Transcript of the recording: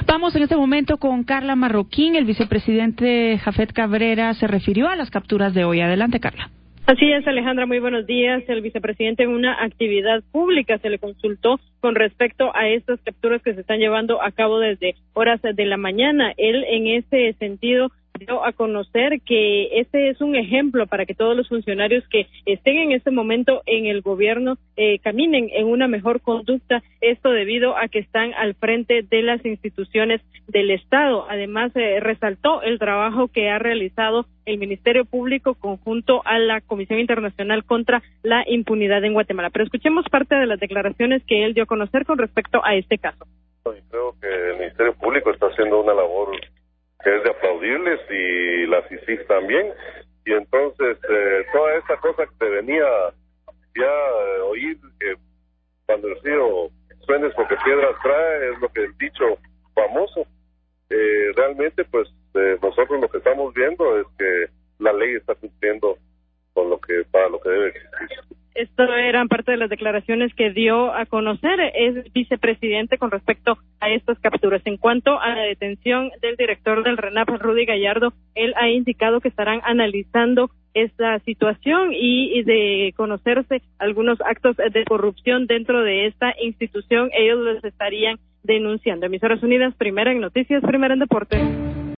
Vamos en este momento con Carla Marroquín. El vicepresidente Jafet Cabrera se refirió a las capturas de hoy. Adelante, Carla. Así es, Alejandra, muy buenos días. El vicepresidente en una actividad pública se le consultó con respecto a estas capturas que se están llevando a cabo desde horas de la mañana. Él, en ese sentido, dio a conocer que este es un ejemplo para que todos los funcionarios que estén en este momento en el gobierno caminen en una mejor conducta, esto debido a que están al frente de las instituciones del Estado. Además, resaltó el trabajo que ha realizado el Ministerio Público conjunto a la Comisión Internacional contra la Impunidad en Guatemala. Pero escuchemos parte de las declaraciones que él dio a conocer con respecto a este caso. Creo que el Ministerio Público está haciendo una labor que es de aplaudirles y la CICIG también, y entonces toda esta cosa que te venía ya oír, que cuando el río suene porque piedras trae, es lo que el dicho famoso. Realmente pues nosotros lo que estamos viendo es que la ley está cumpliendo con lo que para lo que debe existir. Esto eran parte de las declaraciones que dio a conocer el vicepresidente con respecto a estas capturas. En cuanto a la detención del director del RENAP, Rudy Gallardo, él ha indicado que estarán analizando esta situación y de conocerse algunos actos de corrupción dentro de esta institución, ellos los estarían denunciando. Emisoras Unidas, primera en noticias, primera en deportes.